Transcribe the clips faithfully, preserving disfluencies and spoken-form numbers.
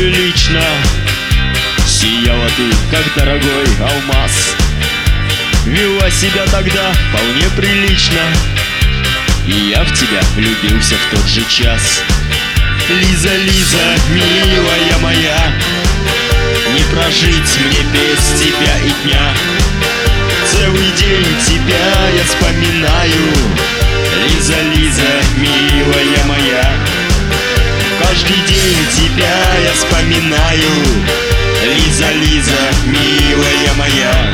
неприлично. Сияла ты, как дорогой алмаз. Вела себя тогда вполне прилично, и я в тебя влюбился в тот же час. Лиза, Лиза, милая моя, не прожить мне без тебя и дня. Целый день тебя я вспоминаю. Лиза, Лиза, милая моя, каждый день тебя я вспоминаю. Лиза, Лиза, милая моя.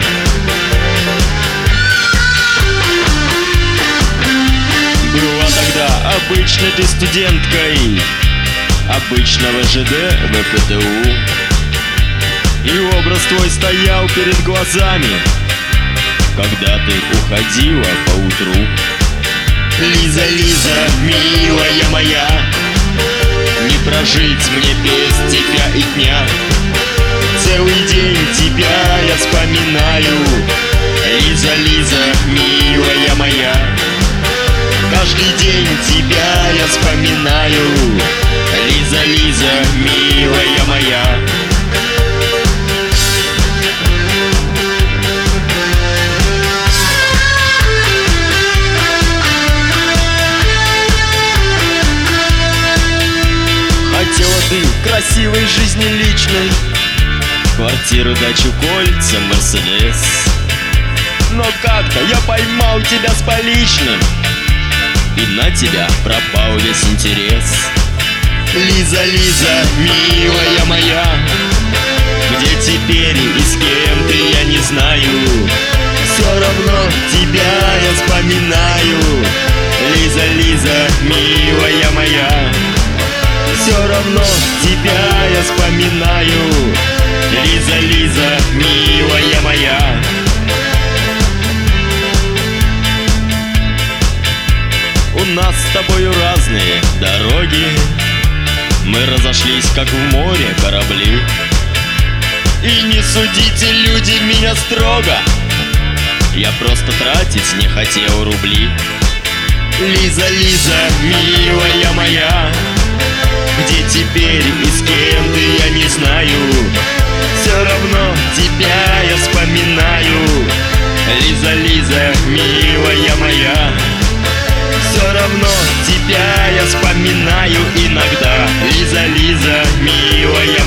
Была тогда обычной ты студенткой обычного ЖД ВПТУ, и образ твой стоял перед глазами, когда ты уходила поутру. Лиза, Лиза, милая моя, не прожить мне без тебя и дня. Целый день тебя я вспоминаю. Лиза, Лиза, милая моя, каждый день тебя я вспоминаю. Лиза, Лиза, милая моя. Хотела ты красивой жизни личной, квартиру, дачу, кольца, Мерседес. Но как-то я поймал тебя с поличным, и на тебя пропал весь интерес. Лиза, Лиза, милая моя, где теперь и с кем ты, я не знаю. Все равно тебя я вспоминаю. Лиза, Лиза, милая моя, все равно тебя я вспоминаю. Лиза, Лиза, милая моя. У нас с тобою разные дороги, мы разошлись, как в море корабли. И не судите, люди, меня строго, я просто тратить не хотел рубли. Лиза, Лиза, милая моя, где теперь и с кем ты, я не знаю. Все равно тебя я вспоминаю. Лиза, Лиза, милая моя, все равно тебя я вспоминаю иногда. Лиза, Лиза, милая